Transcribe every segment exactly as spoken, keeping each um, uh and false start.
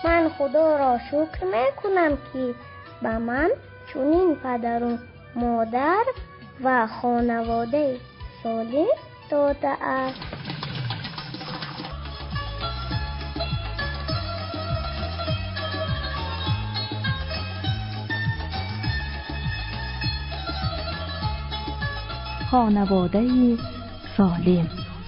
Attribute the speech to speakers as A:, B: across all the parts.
A: من خدا را شکر میکنم که به من چنین پدر و مادر و خانواده سالم داده است.
B: خانواده سالم.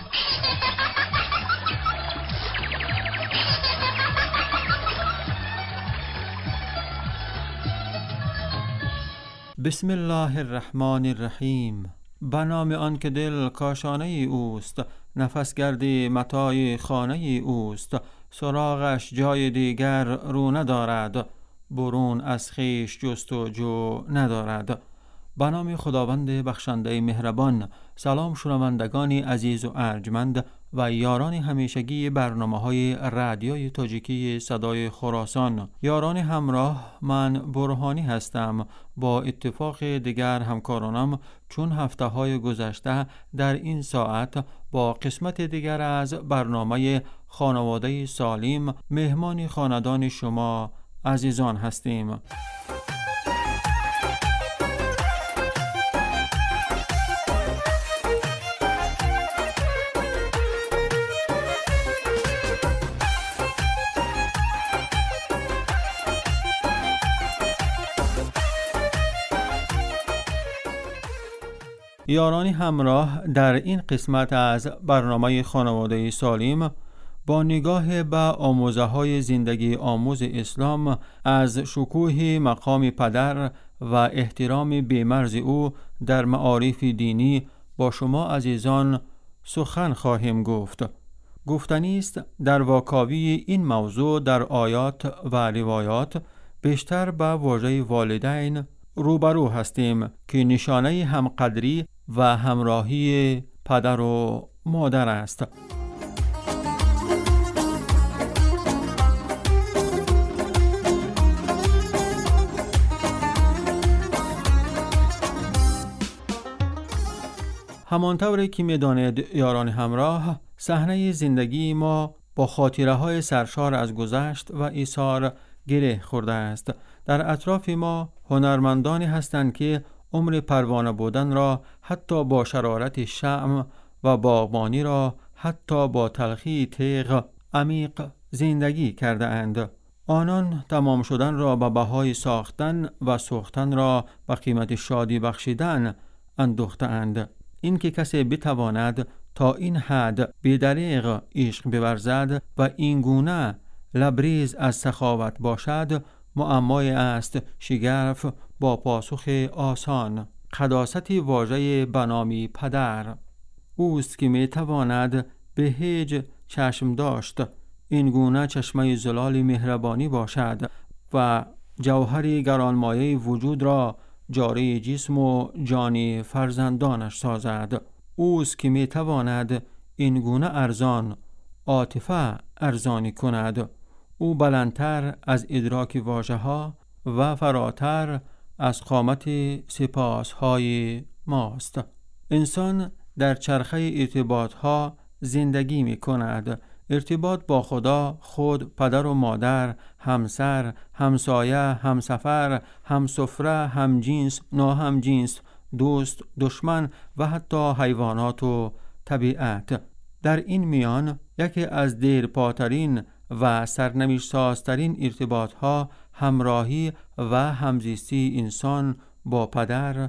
C: بسم الله الرحمن الرحیم. به نام آن که دل کاشانه اوست، نفس گردی متاع خانه اوست. سراغش جای دیگر رو ندارد، برون از خویش جستجو ندارد. به نام خداوند بخشنده مهربان. سلام شنوندگانی عزیز و ارجمند و یاران همیشگی برنامه‌های رادیوی تاجیکی صدای خراسان. یاران همراه، من برهانی هستم. با اتفاق دیگر همکارانم چون هفته‌های گذشته در این ساعت با قسمت دیگر از برنامه خانواده سالم مهمان خاندان شما عزیزان هستیم. یارانی همراه، در این قسمت از برنامه خانواده سالم با نگاه به آموزه‌های زندگی آموز اسلام از شکوه مقام پدر و احترام بی‌مرز او در معارف دینی با شما عزیزان سخن خواهیم گفت. گفتنی است در واکاوی این موضوع در آیات و روایات بیشتر به واژه والدین روبرو هستیم که نشانه همقدری و همراهی پدر و مادر است. همانطوری که می‌دانید یاران همراه، صحنه زندگی ما با خاطره‌های سرشار از گذشت و ایثار گره خورده است. در اطراف ما هنرمندانی هستند که عمر پروانه بودن را حتی با شرارت شمع و باغبانی را حتی با تلخی تیغ عمیق زندگی کرده اند. آنان تمام شدن را به بهای ساختن و سوختن را به قیمت شادی بخشیدن اندوخته اند. این که کسی بتواند تا این حد بی‌دریغ عشق بورزد و این گونه لبریز از سخاوت باشد، معمای است شگرف با پاسخ آسان. قداست واژه به نام پدر اوست که می تواند به هیچ چشم داشت این گونه چشمه زلال مهربانی باشد و جوهر گرانمایه وجود را جاری جسم و جانی فرزندانش سازد. اوست که می تواند این گونه ارزان عاطفه ارزانی کند. او بلندتر از ادراک واژه ها و فراتر از قامت سپاس های ماست. انسان در چرخه ارتباط ها زندگی می کند. ارتباط با خدا، خود، پدر و مادر، همسر، همسایه، همسفر، همسفره، همجنس، ناهمجنس، دوست، دشمن و حتی حیوانات و طبیعت. در این میان یکی از دیرپاترین و سرنوشت سازترین ارتباط ها همراهی و همزیستی انسان با پدر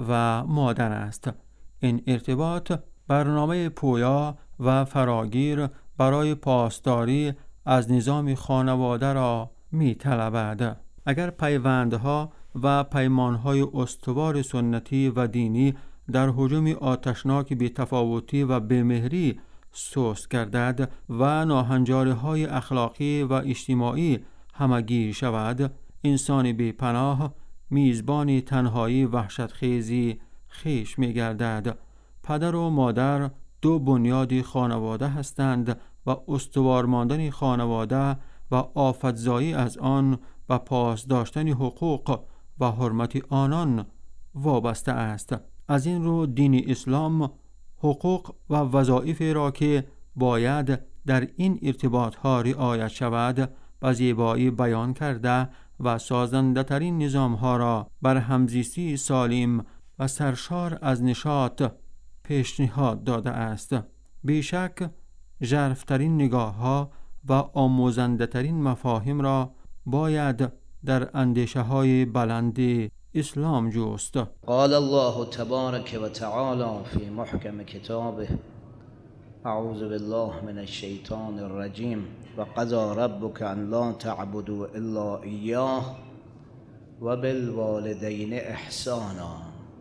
C: و مادر است. این ارتباط برنامه پویا و فراگیر برای پاسداری از نظام خانواده را می طلبد. اگر پیوندها و پیمانهای استوار سنتی و دینی در هجوم آتشناک بی‌تفاوتی و بی‌مهری سوست گردد و ناهنجاری‌های اخلاقی و اجتماعی همگیر شود، انسان بی پناه میزبان تنهایی وحشتخیزی خیش می گردد. پدر و مادر دو بنیاد خانواده هستند و استوار ماندن خانواده و آفتزایی از آن و پاس داشتن حقوق و حرمت آنان وابسته است. از این رو دین اسلام حقوق و وظایفی را که باید در این ارتباط ها رعایت شود و زیبایی بیان کرده و سازنده ترین نظام ها را بر همزیستی سالم و سرشار از نشاط پیشنهاد داده است. بیشک ژرف‌ترین نگاه ها و آموزنده ترین مفاهیم را باید در اندیشه های بلند اسلام جوست.
D: قال الله تبارک و تعالی فی محکم کتابه اعوذ بالله من الشیطان الرجیم و قضى ربک ان لا تعبدوا الا ایاه و بالوالدین احسانا.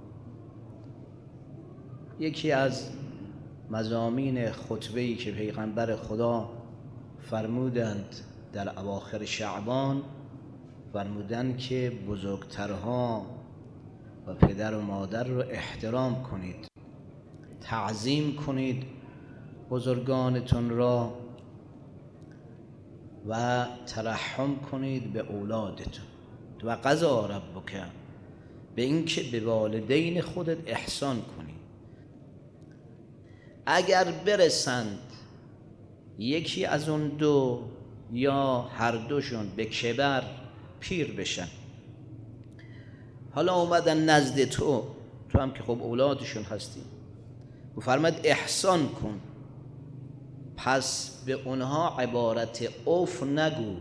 D: یکی از مضامین خطبه‌ای که پیغمبر خدا فرمودند در اواخر شعبان، فرمودند که بزرگترها و پدر و مادر رو احترام کنید، تعظیم کنید بزرگانتون را و ترحم کنید به اولادتون. و قضى ربک، به این که به والدین خودت احسان کنی. اگر برسند یکی از اون دو یا هر دوشون به کبر، پیر بشن، حالا اومدن نزد تو، تو هم که خب اولادشون هستی، و فرمود احسان کن، پس به اونها عبارت اوف نگو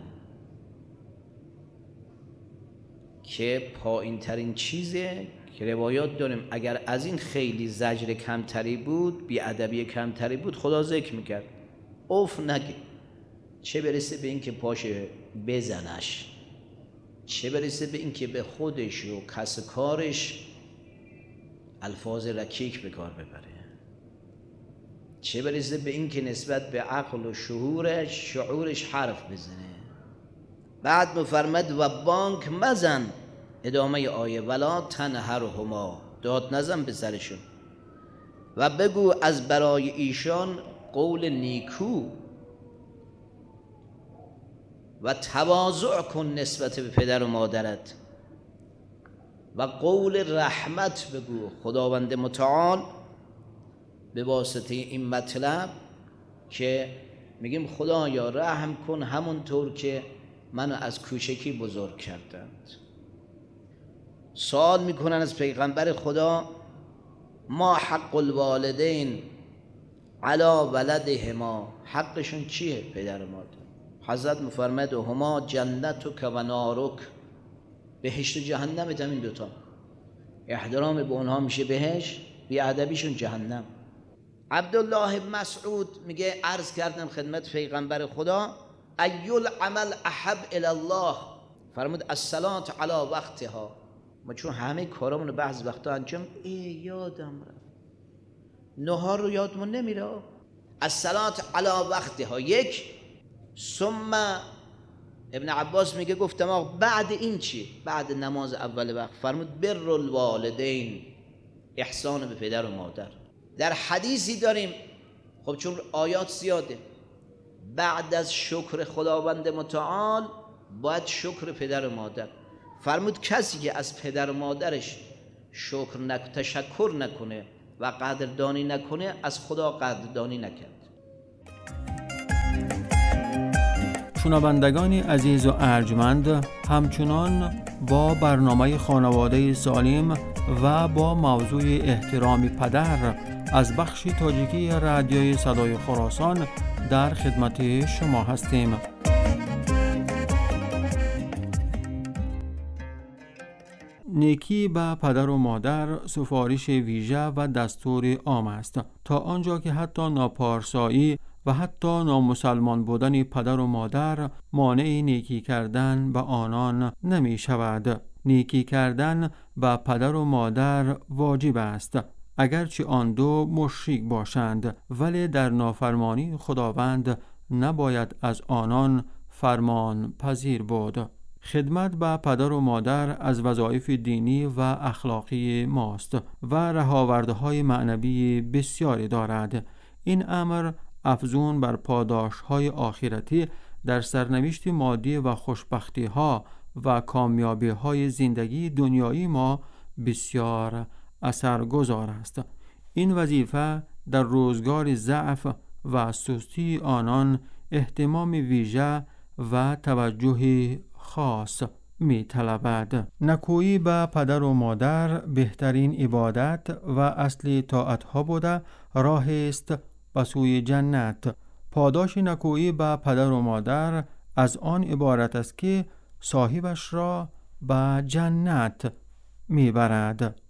D: که پایین ترین چیزه که روایات داریم اگر از این خیلی زجر کمتری بود، بیادبی کمتری بود، خدا ذکر میکرد اوف نگه، چه برسه به این که پاشه بزنش، چه برسه به این که به خودش و کس کارش الفاظ رکیک به کار ببره، چه برسه به این که نسبت به عقل و شعورش شعورش حرف بزنه. بعد مفرمد و بانک مزن، ادامه آیه، ولا تنهرهما، داد نزن به سرشون، و بگو از برای ایشان قول نیکو و تواضع کن نسبت به پدر و مادرت و قول رحمت بگو. خداوند متعال به واسطه این مطلب که میگیم خدایا رحم کن همونطور که منو از کوچکی بزرگ کردند، سوال میکنن از پیغمبر خدا ما حق الوالدین علی ولدهما، حقشون چیه پدر و مادر؟ حضرت مفرمد هما جنتک و نارک، بهشت و جهنمت هم این دوتا، احترام به اونها میشه بهشت، بیادبیشون جهنم. عبدالله مسعود میگه عرض کردم خدمت پیغمبر خدا ایل عمل احب الی الله، فرمود الصلاة علی وقتها. ما چون همه کارامون رو بعض وقتا انجام ای یادم رفت، نهار رو یادمون نمیره، الصلاة علی وقتها یک. ثم ابن عباس میگه گفتم آقا بعد این چی؟ بعد نماز اول وقت فرمود بر الوالدین، احسان به پدر و مادر. در حدیثی داریم، خب چون آیات زیاده، بعد از شکر خداوند متعال باید شکر پدر و مادر. فرمود کسی که از پدر و مادرش شکر نکنه، تشکر نکنه و قدردانی نکنه، از خدا قدردانی نکرد.
C: شنوندگان عزیز و ارجمند، همچنان با برنامه خانواده سالم و با موضوع احترام پدر از بخش تاجیکی رادیوی صدای خراسان در خدمت شما هستیم. نیکی به پدر و مادر سفارش ویژه و دستور عام است، تا آنجا که حتی ناپارسایی و حتی نامسلمان بودن پدر و مادر مانع نیکی کردن به آنان نمی شود. نیکی کردن به پدر و مادر واجب است، اگرچه آن دو مشرک باشند، ولی در نافرمانی خداوند نباید از آنان فرمان پذیر بود. خدمت به پدر و مادر از وظایف دینی و اخلاقی ماست و رهاوردهای معنوی بسیاری دارد. این امر افزون بر پاداش‌های آخرتی در سرنوشت مادی و خوشبختی‌ها و کامیابی‌های زندگی دنیایی ما بسیار اثرگذار است. این وظیفه در روزگار ضعف و سستی آنان اهتمام ویژه و توجه خاص می طلبد. نکویی به پدر و مادر بهترین عبادت و اصلی طاعت ها بوده راه است به سوی جنت. پاداش نکویی به پدر و مادر از آن عبارت است که صاحبش را به جنت می برد.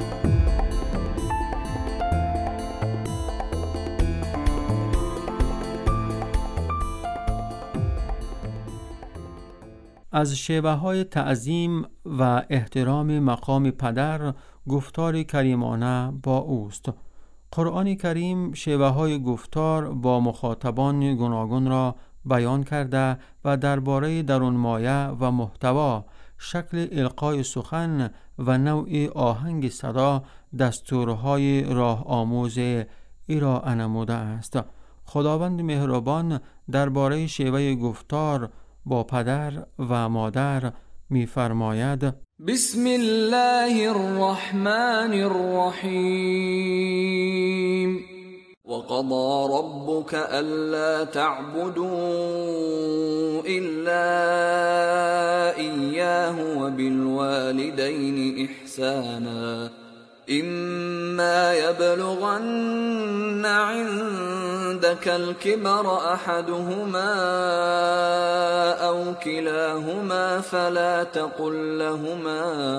C: از شیوه های تعظیم و احترام مقام پدر گفتار کریمانه با اوست. قرآن کریم شیوه های گفتار با مخاطبان گوناگون را بیان کرده و درباره درون مایه و محتوا، شکل القای سخن و نوع آهنگ صدا دستورهای راه آموز ارائه نموده است. خداوند مهربان درباره شیوه گفتار با پدر و مادر می‌فرماید:
E: بسم الله الرحمن الرحیم وقضى ربك ألا تعبدوا إلا إياه وبالوالدين إحسانا إما يبلغن عندك الكبر أحدهما أو كلاهما فلا تقل لهما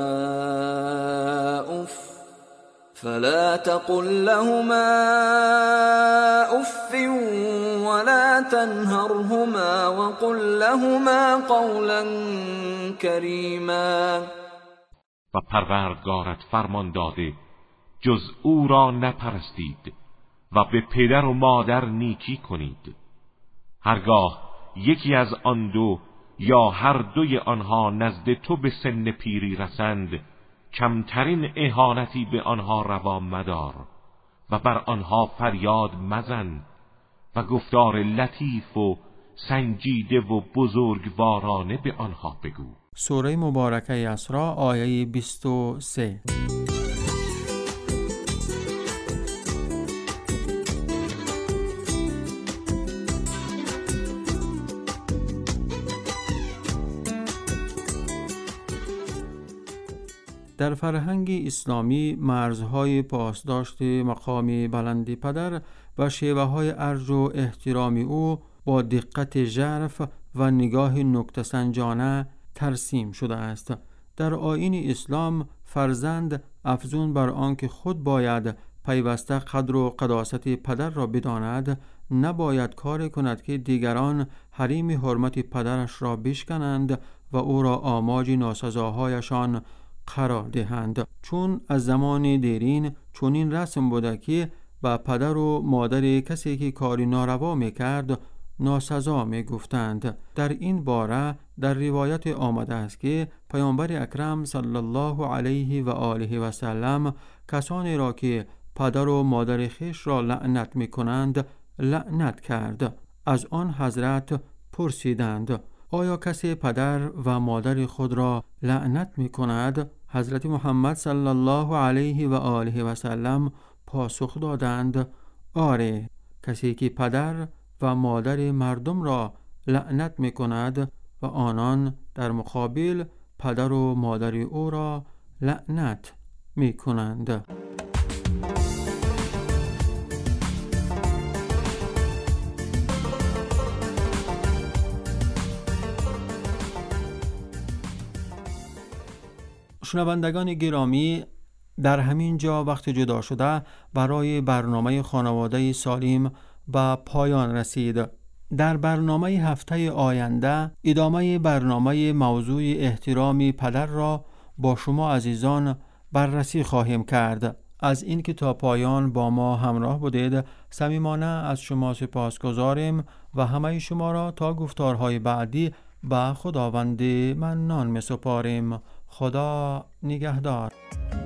E: أف فلا تقل لهما أف ولا تنهرهما وقل لهما قولا كريما.
F: و پروردگارت فرمان داده جز او را نپرستید و به پدر و مادر نیکی کنید. هرگاه یکی از آن دو یا هر دوی آنها نزد تو به سن پیری رسند، کمترین اهانتی به آنها روا مدار و بر آنها فریاد مزن و گفتار لطیف و سنجیده و بزرگوارانه به آنها بگو.
C: سوره مبارکه اسراء آیه بیست و سه. در فرهنگ اسلامی مرزهای پاسداشت مقام بلند پدر و شیوه های ارج و احترام او با دقت ژرف و نگاه نکته سنجانه ترسیم شده است. در آیین اسلام فرزند افزون بر آنکه خود باید پیوسته قدر و قداست پدر را بداند، نباید کاری کند که دیگران حریم حرمت پدرش را بشکنند و او را آماج ناسزاهایشان قرار دهند، چون از زمان دیرین چنین رسم بوده که با پدر و مادر کسی که کاری ناروا میکرد ناسزا می گفتند. در این باره در روایت آمده است که پیامبر اکرم صلی الله علیه و آله و سلم کسانی را که پدر و مادر خویش را لعنت می کنند لعنت کرد. از آن حضرت پرسیدند: آیا کسی پدر و مادر خود را لعنت می کند؟ حضرت محمد صلی الله علیه و آله و سلم پاسخ دادند: آره، کسی که پدر و مادر مردم را لعنت می کند و آنان در مقابل پدر و مادر او را لعنت می کنند. شنوندگان گرامی، در همین جا وقت جدا شده برای برنامه خانواده سالم به پایان رسید. در برنامه هفته آینده ادامه برنامه موضوع احترام پدر را با شما عزیزان بررسی خواهیم کرد. از این که تا پایان با ما همراه بودید صمیمانه از شما سپاسگزاریم و همه شما را تا گفتارهای بعدی به خداوند منان می سپاریم. خدا نگهدار.